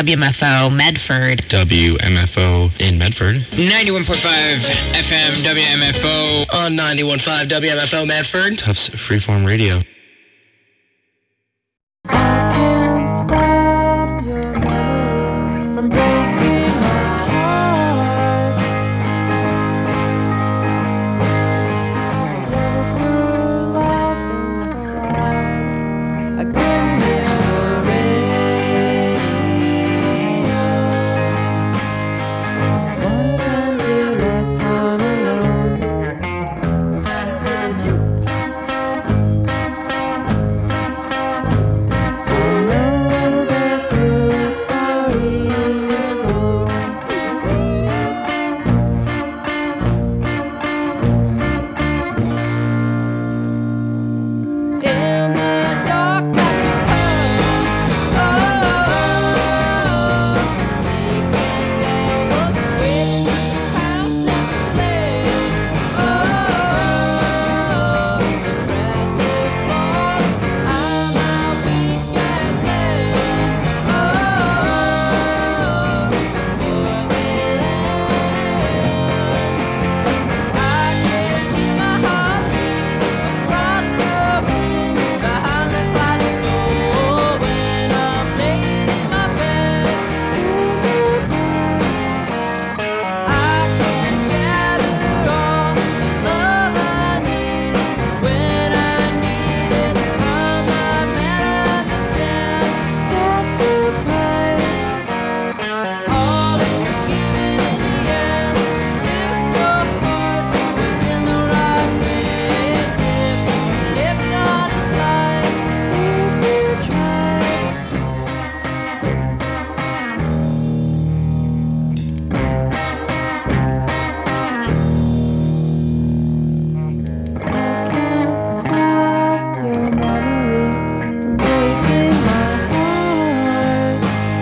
WMFO Medford. WMFO in Medford. 91.5 FM WMFO. On 91.5 WMFO Medford. Tufts Freeform Radio. I can't stop your memory from breaking my heart. Devils were laughing so loud I couldn't hear the radio. One country less time alone. I know that groups are evil. In the dark that we come, sneaking devils waiting to pounce and display. Impressive claws, I'm our weakest link. Before they land, I can hear my heartbeat across the room behind the closet door when I'm laying in my bed in the dark. I can gather all the love I need when I need it. I might understand that's the price. All is forgiven in the end if your heart was in the right place. If you lived honest life, if you tried. I can't stop your memory from breaking my heart.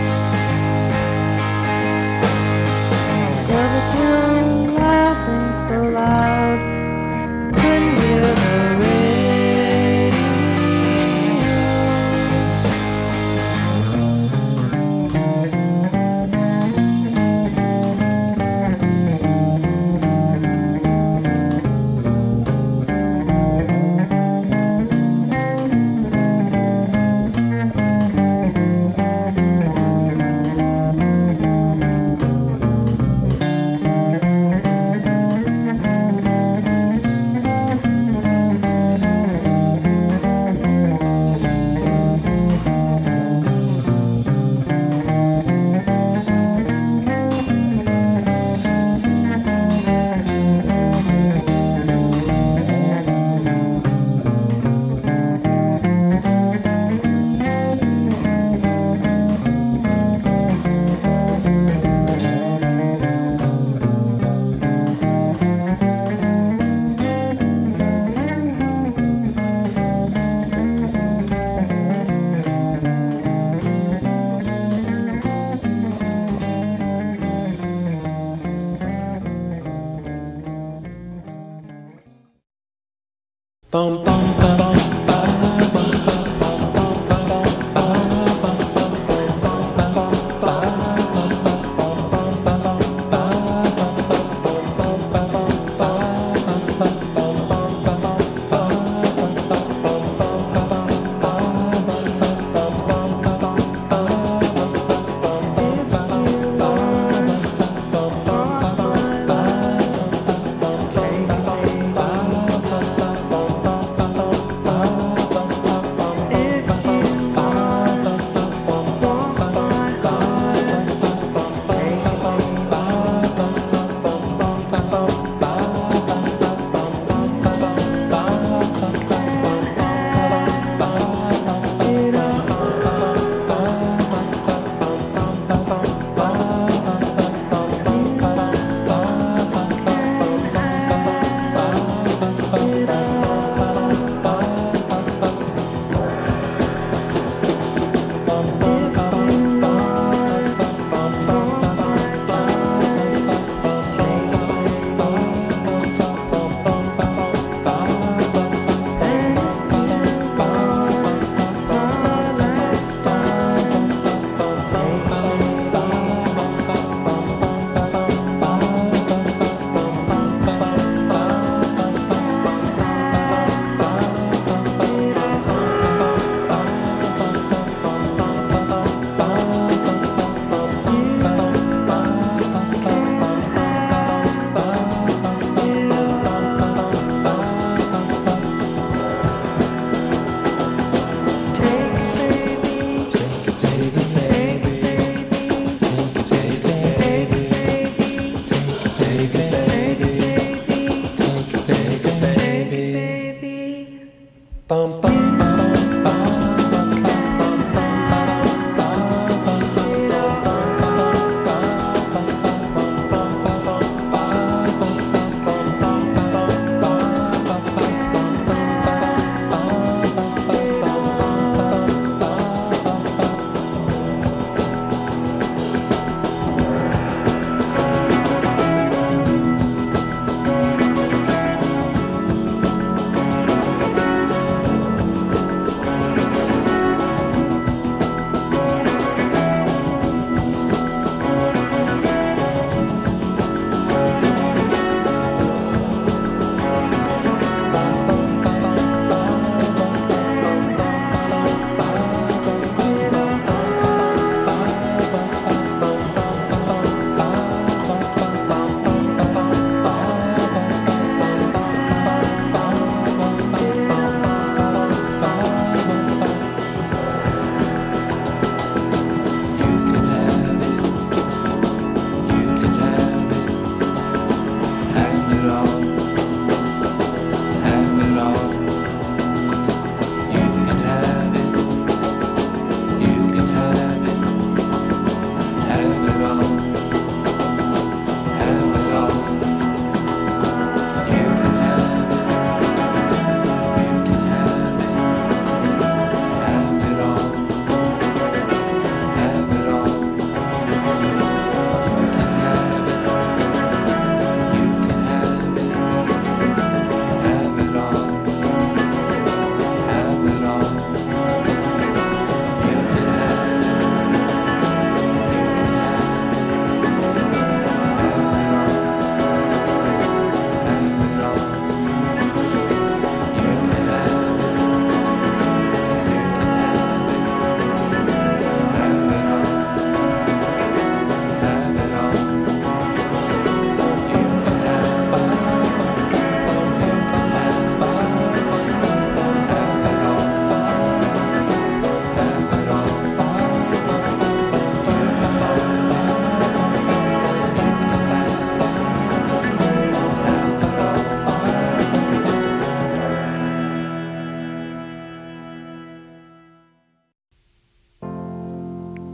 Devils were laughing so loud I couldn't hear the radio. Bum bum bum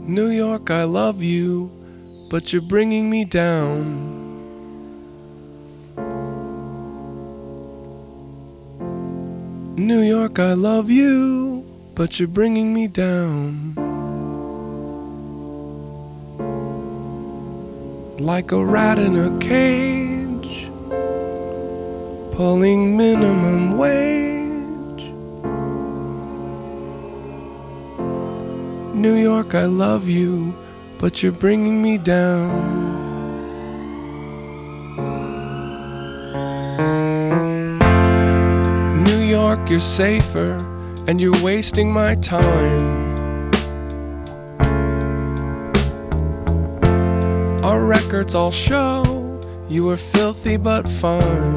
New York, I love you, but you're bringing me down. New York, I love you, but you're bringing me down. Like a rat in a cage, pulling minimum wage. New York, I love you, but you're bringing me down. New York, you're safer, and you're wasting my time. Our records all show you were filthy but fine.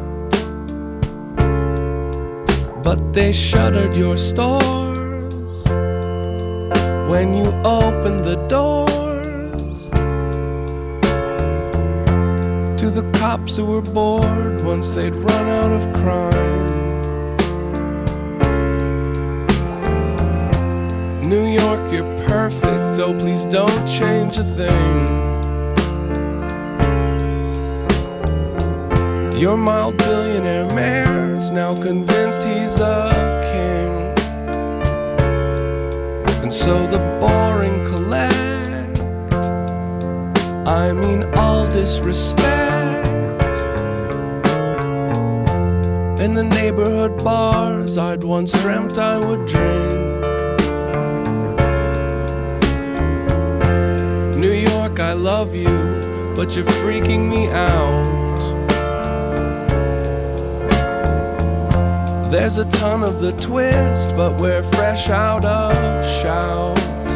But they shuttered your stores when you opened the doors to the cops who were bored once they'd run out of crime. New York, you're perfect, oh please don't change a thing. Your mild billionaire mayor's now convinced he's a king. And so the boring collect, I mean all disrespect. In the neighborhood bars I'd once dreamt I would drink. New York, I love you, but you're freaking me out. There's a ton of the twist, but we're fresh out of shout.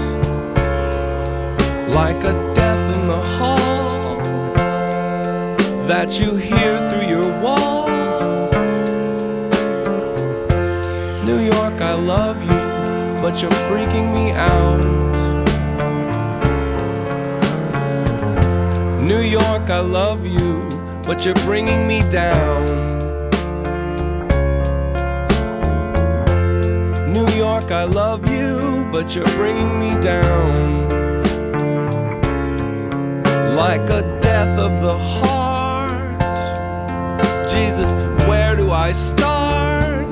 Like a death in the hall that you hear through your wall. New York, I love you, but you're freaking me out. New York, I love you, but you're bringing me down. New York, I love you, but you're bringing me down. Like a death of the heart. Jesus, where do I start?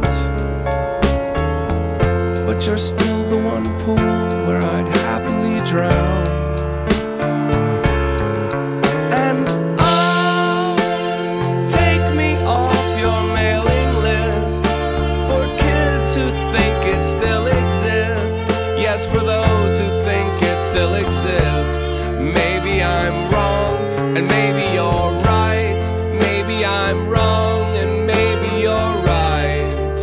But you're still the one pool where I'd happily drown. And oh, take me off your mailing list for kids who think it still exists. Yes, for those who think it still exists. Maybe I'm wrong, and maybe you're right. Maybe I'm wrong, and maybe you're right.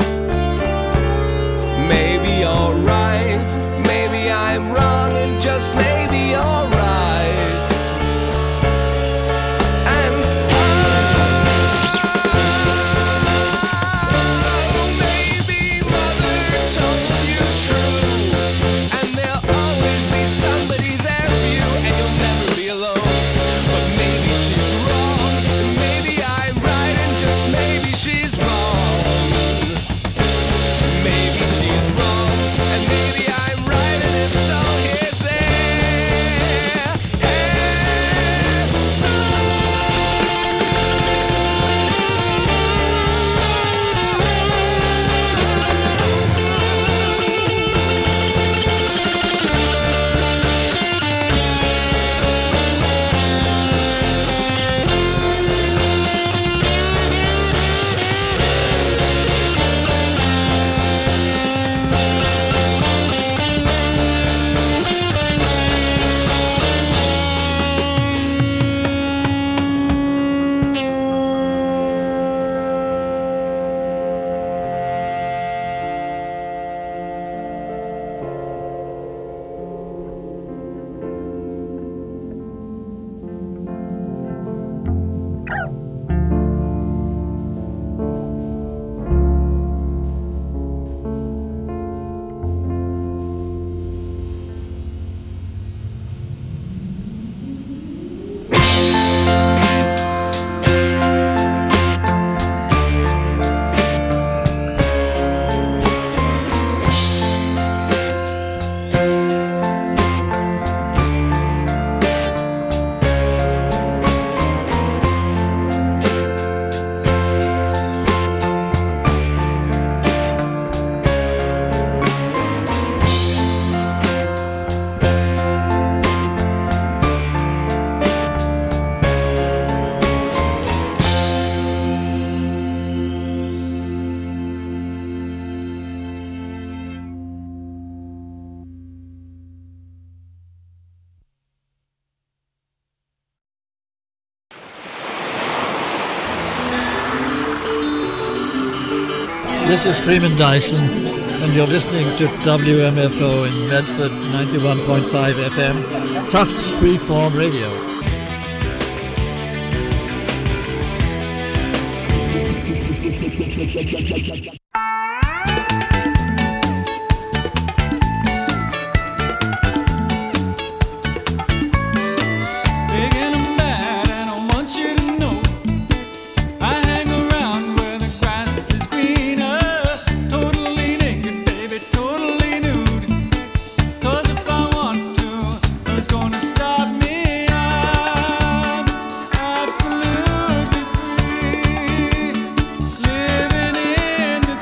Maybe you're right. Maybe I'm wrong, and just maybe you're right. And maybe mother told you true, and there'll always be somebody there for you, and you'll never be alone. But maybe she's wrong, and maybe I'm right, and just maybe she's wrong. Maybe she's wrong, and maybe I'm right, and if so, here's there. This is Freeman Dyson, and you're listening to WMFO in Medford, 91.5 FM, Tufts Freeform Radio. Big and I'm bad, and I want you to know I hang around where the grass is greener. Totally naked, baby, totally nude. 'Cause if I want to, who's gonna stop me? I'm absolutely free, living in the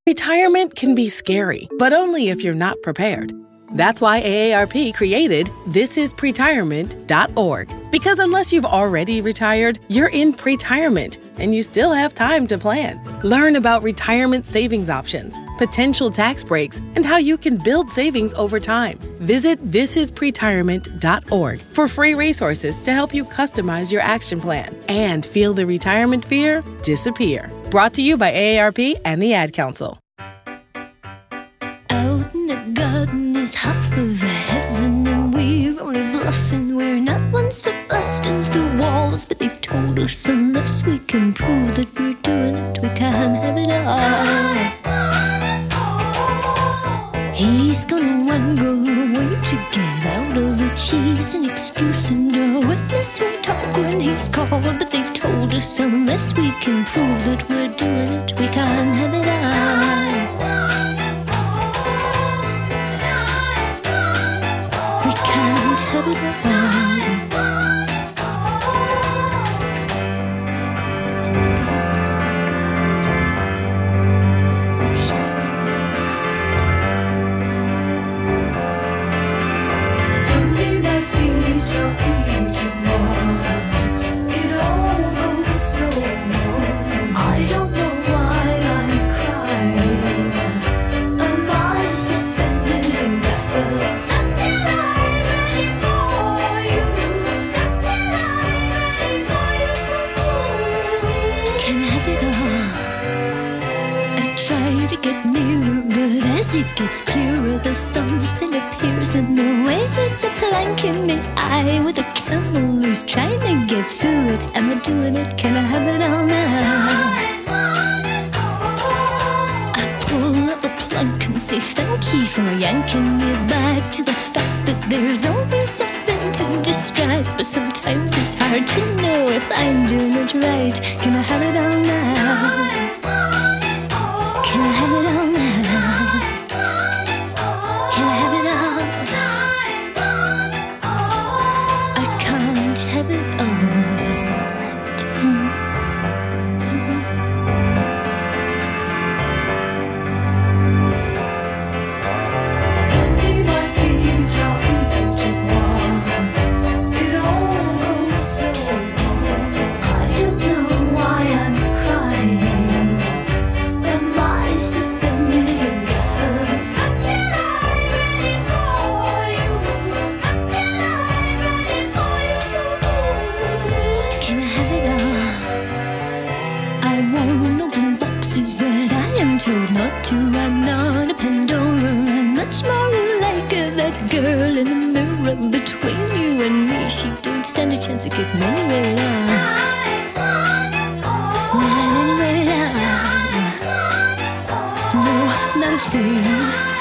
Retirement can be scary, but only if you're not prepared. That's why AARP created thisispretirement.org. Because unless you've already retired, you're in pretirement, and you still have time to plan. Learn about retirement savings options, potential tax breaks, and how you can build savings over time. Visit thisispretirement.org for free resources to help you customize your action plan and feel the retirement fear disappear. Brought to you by AARP and the Ad Council. Out in the garden is half of heaven, and we're only bluffing. We're not ones for busting through walls, but they've told us unless we can prove that we're doing it, we can't have it all. He's gonna wangle away to get out of it. She's an excuse and a witness who'll talk when he's called, but they've told us unless we can prove that we're doing it, we can't have it all. We can't have it all. It gets clearer, though something appears in the way. It's a plank in the eye with a camel who's trying to get through it. Am I doing it? Can I have it all now? I pull up the plug and say thank you for yanking me back to the fact that there's always something to distract. But sometimes it's hard to know if I'm doing it right. Can I have it all now? Can I have it all now? Chance of getting anywhere now. Not anywhere now. No, not a thing.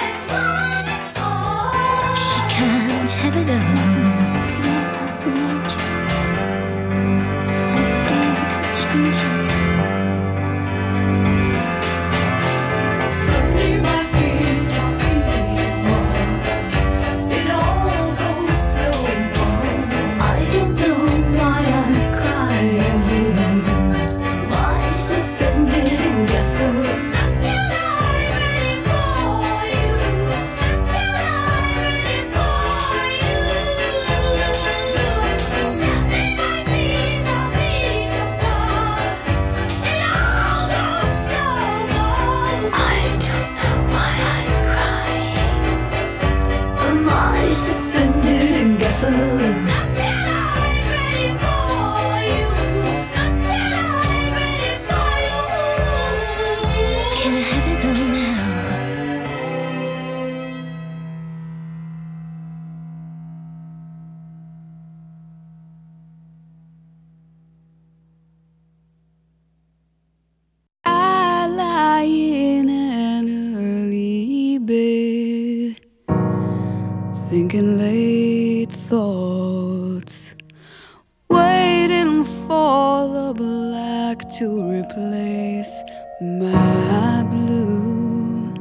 She can't have it all. Thinking late thoughts, waiting for the black to replace my blue.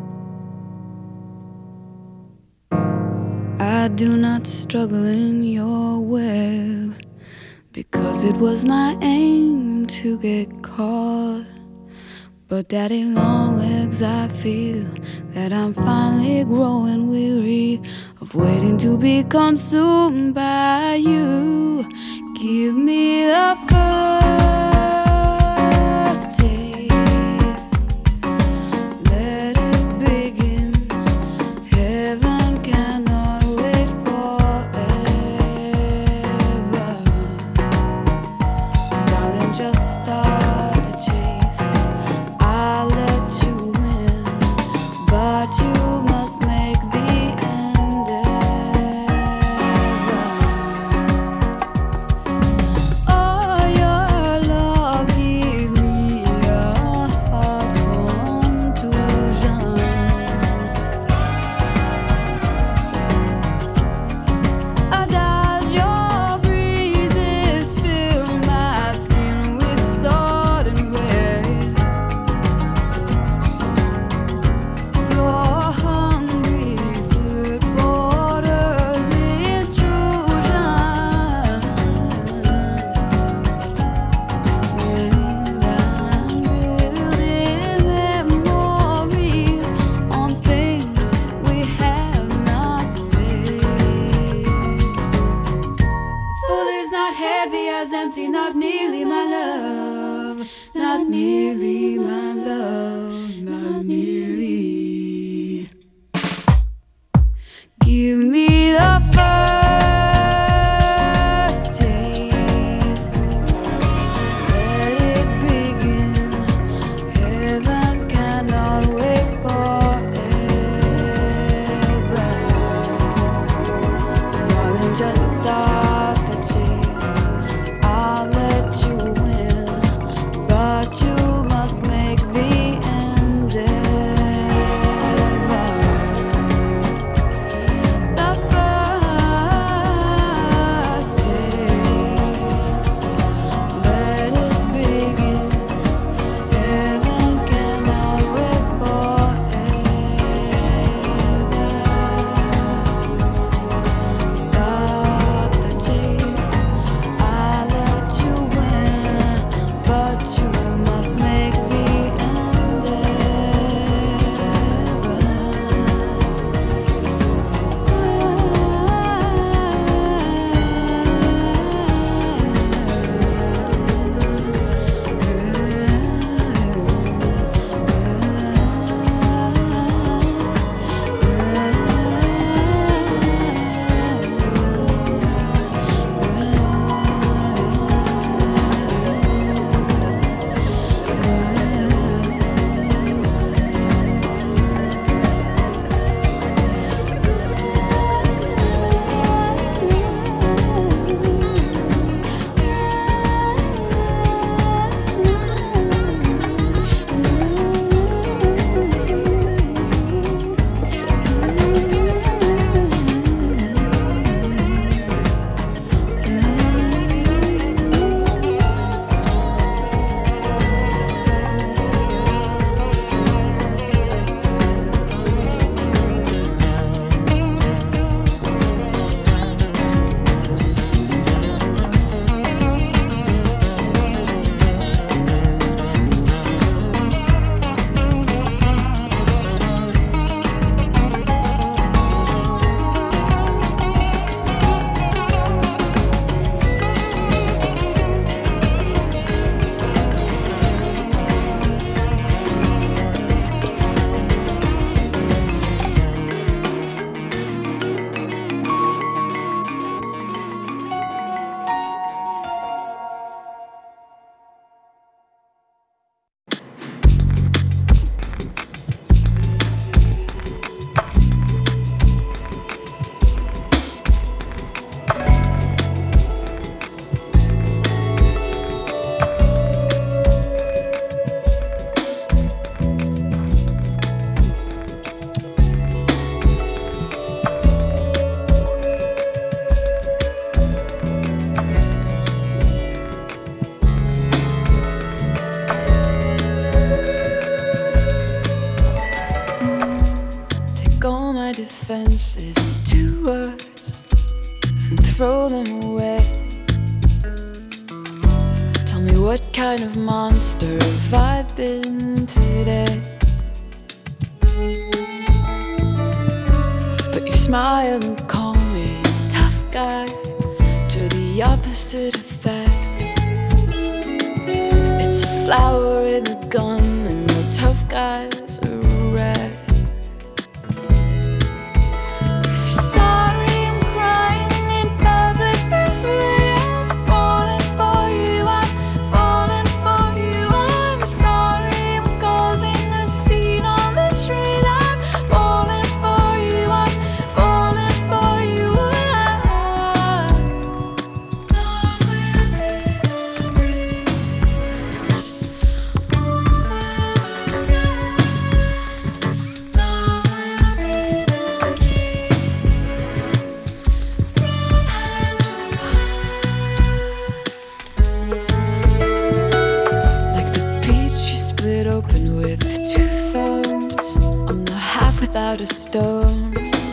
I do not struggle in your web, because it was my aim to get caught. But daddy long legs, I feel that I'm finally growing weary of waiting to be consumed by you. Give me the first taste, let it begin. Heaven cannot wait forever. Darling, just start the chase. I'll let you win, but you must make the endeavor. Oh, your love give me a heart contusion. As your breezes fill my skin with sudden weight, your hungry foot borders intrusion, and I'm building memories on things we have not said. Full is not heavy as empty, not nearly my love, not nearly my love, not nearly. Give me the first taste, let it begin. Heaven cannot wait forever. Darling, just start the chase. I'll let you win, but you must make the endeavor. The first taste, let it begin. Heaven cannot wait forever. Start the chase. I'll let you win, but you must make the defenses into words and throw them away. Tell me what kind of monster have I been today? But you smile and call me tough guy, to the opposite effect. It's a flower in a gun and the tough guy's a wreck. Sorry I'm crying in public this way. I'm falling for you, I'm falling for you. I'm sorry I'm causing a scene on the train. I'm falling for you, I'm falling for you. Love will be the bridge over the sand. Love will be the key from hand to heart. Like the peach you split open with two thumbs. I'm the half without a stone,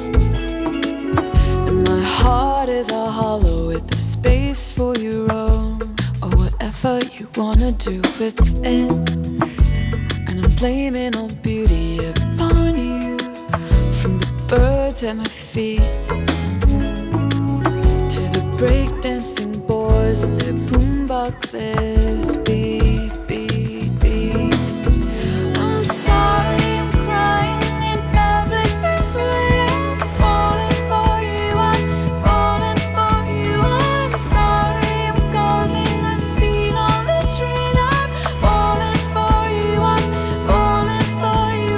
and my heart is a hollow with a space for your own, or whatever you wanna do with it. And I'm blaming all beauty upon you, from the birds at my feet to the breakdancing boys and their boomboxes. Beat, beat, beat. I'm sorry I'm crying in public this way. I'm falling for you, I'm falling for you. I'm sorry I'm causing a scene on the train. I'm falling for you, I'm falling for you.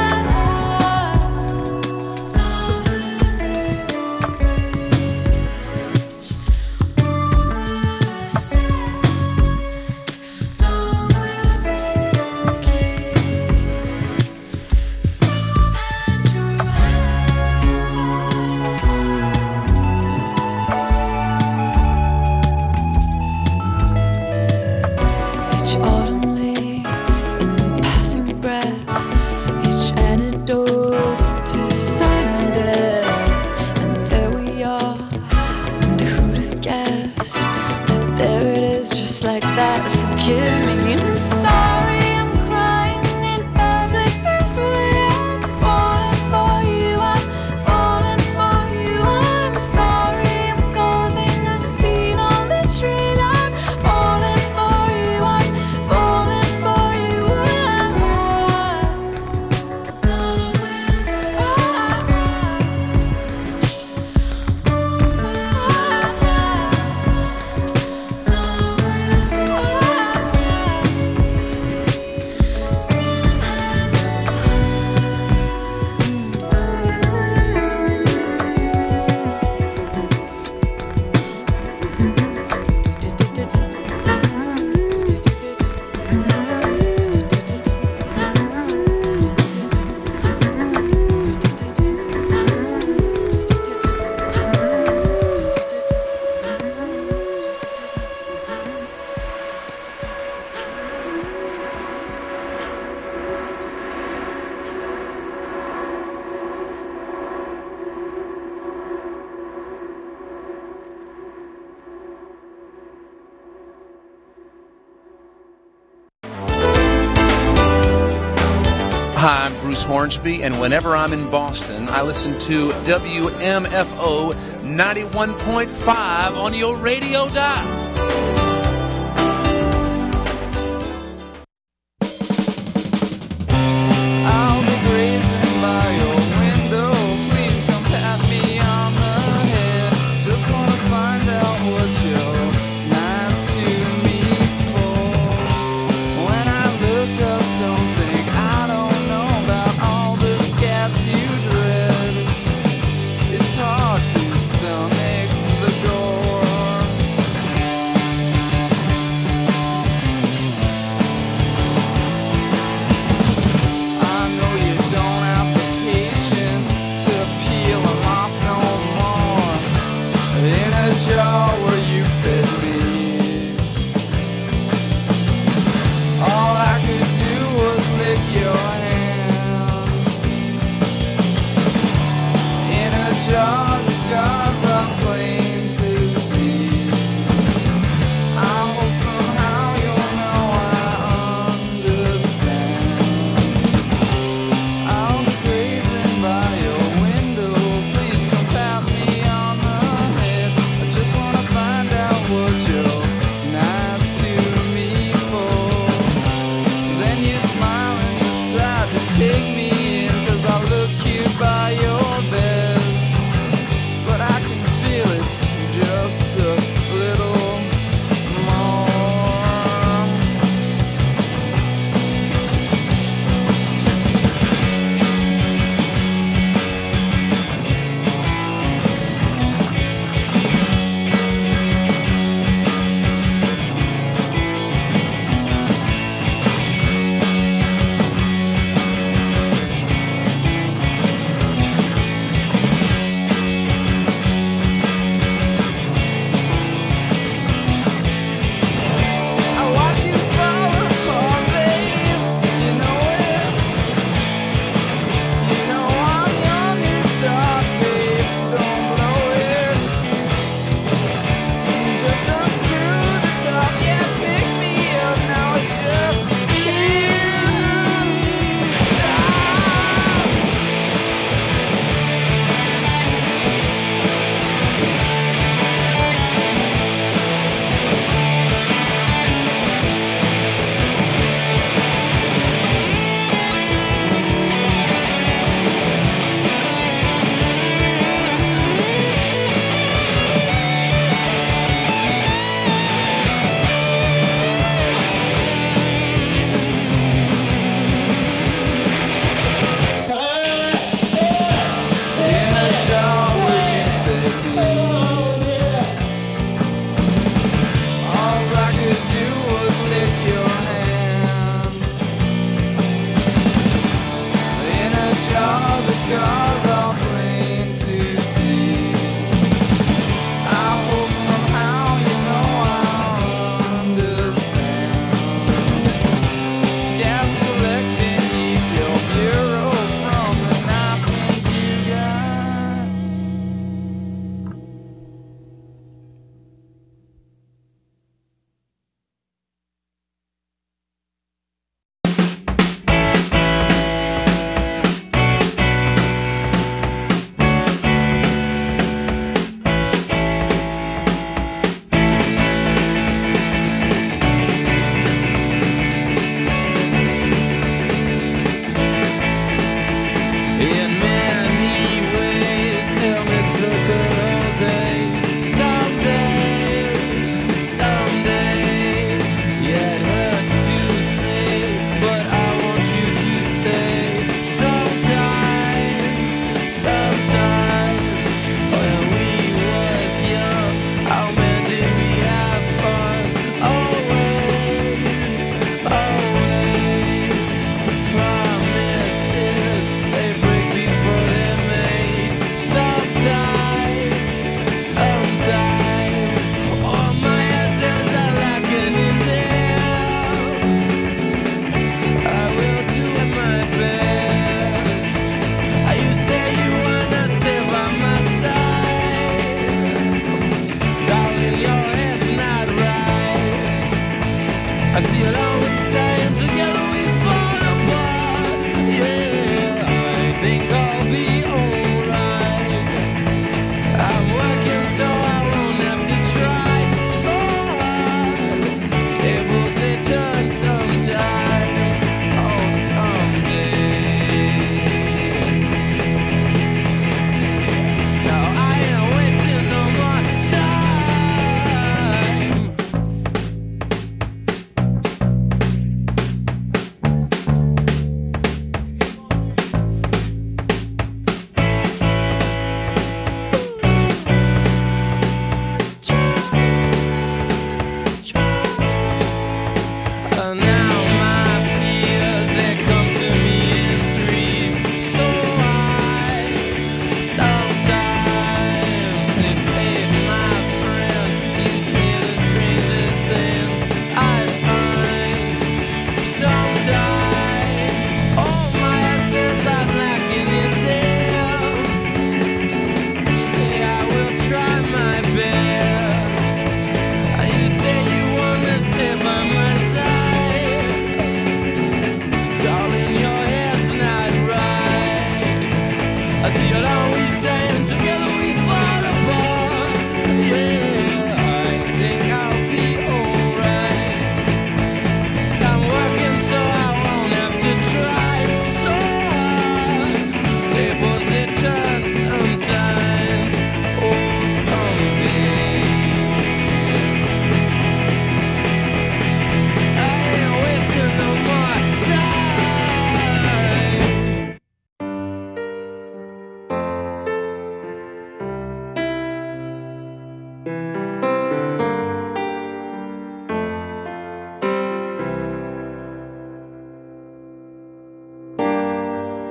Love will be the bridge over the sand. Love will be the key from hand to hand. Each autumn leaf in passing breath, each antidote to sudden death. And there we are, and who'd have guessed that there it is, just like that. Forgive me, I'm sorry I'm crying in public this way. I'm falling for you, I'm falling for you. I'm sorry I'm causing a scene on the train. I'm falling for you, I'm falling for you. Love will be over the sand. Love will be Hi, I'm Bruce Hornsby, and whenever I'm in Boston, I listen to WMFO 91.5 on your radio dial. I'll be grazing by your window. Please come pat me on the head. Just wanna find out what you're nice to me for. When I look up, don't think I don't know about all the scabs you dread. It's hard to stomach the gore. you smile and decide to take me in, 'cause I look cute by your bed, but I can feel it's just a little more.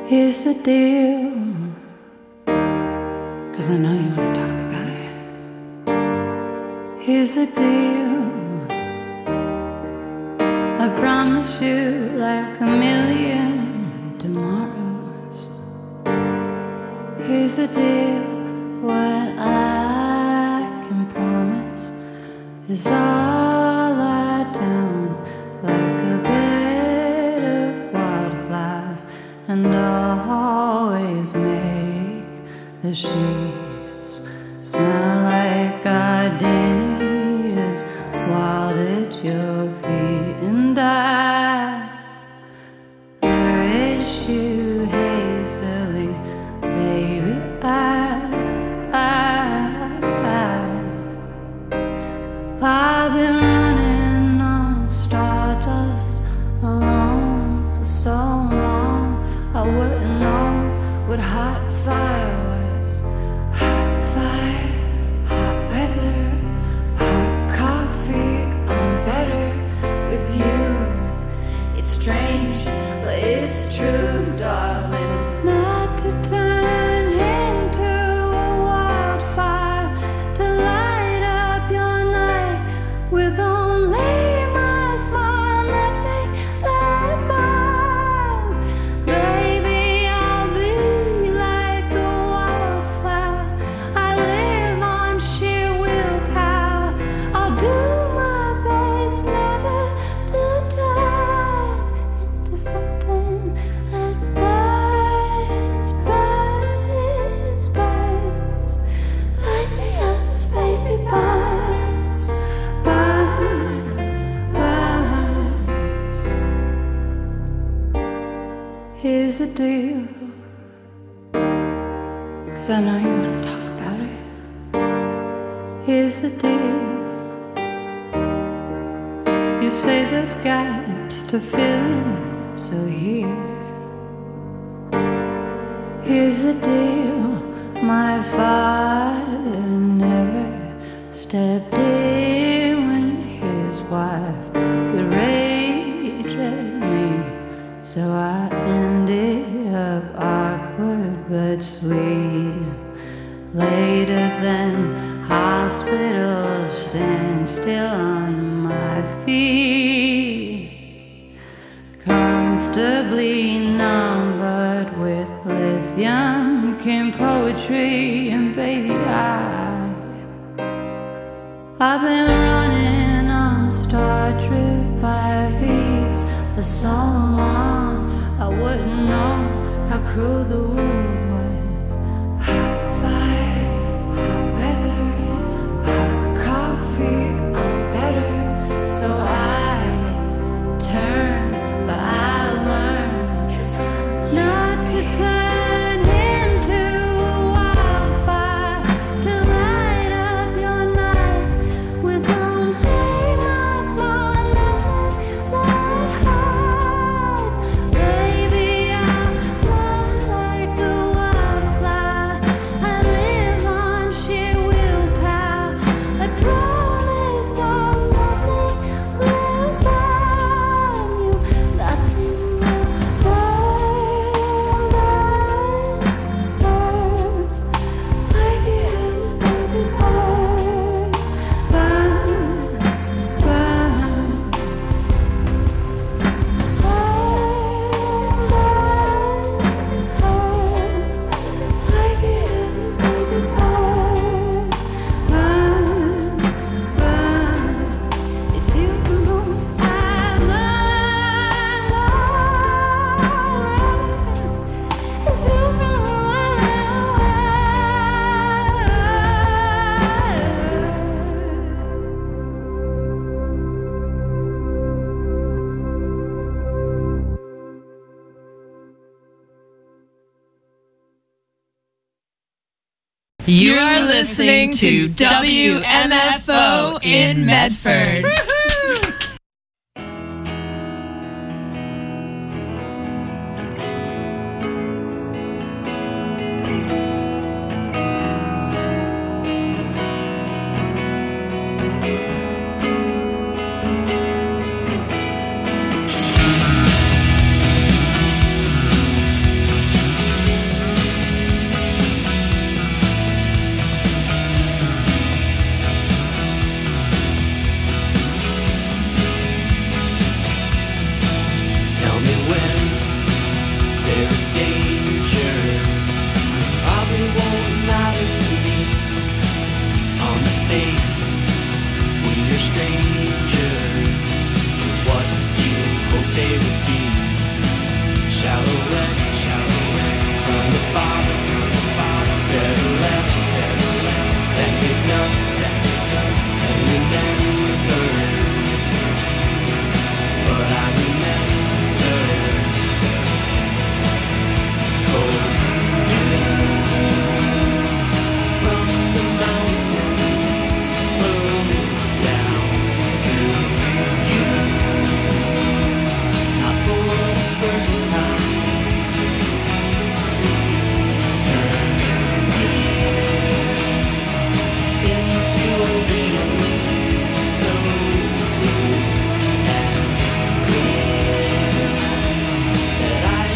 Here's the deal, 'cause I know you want to talk about it. Here's the deal, I promise you like a million tomorrows. Here's the deal, what I can promise is all lie down like a bed of wildflowers, and always make the sheets smell like gardenias wild at your feet. And I nourish you hazily, baby. I've been running on stardust alone for so long. I wouldn't know what hot fire was. Hot fire, hot weather, hot coffee. I'm better with you. It's strange, but it's true, darling. Not to turn into a wildfire, to light up your night with only my smile, nothing that burns. Baby, I'll be like a wildflower. I live on sheer willpower. I'll do my best never to turn into something that burns, burns, burns like the others, baby, burns, burns, burns. Here's the deal, 'cause I know you want to talk about it. Here's the deal, you say there's gaps to fill in, so here's the deal. My father never stepped in when his wife would rage at me, so I ended up awkward but sweet. Later than hospitals, stand still on my feet, comfortably numbered with lithium came poetry, and baby, I've been running on Star Trek by feet for so long. I wouldn't know how cruel the world was. Hot fire, hot weather, hot coffee. I'm better, so I turn, but I learn not to turn into a wildfire, to light up your night with only my small love that hurts. Baby, I'm like a wildflower. I live on sheer willpower. I promise that nothing will burn you. Nothing will burn, like it is, baby, burns, burns, burns. Like it is, baby, burns, burns, burns. It's you from whom I learn. It's you from whom I You are listening to WMFO in Medford. this day.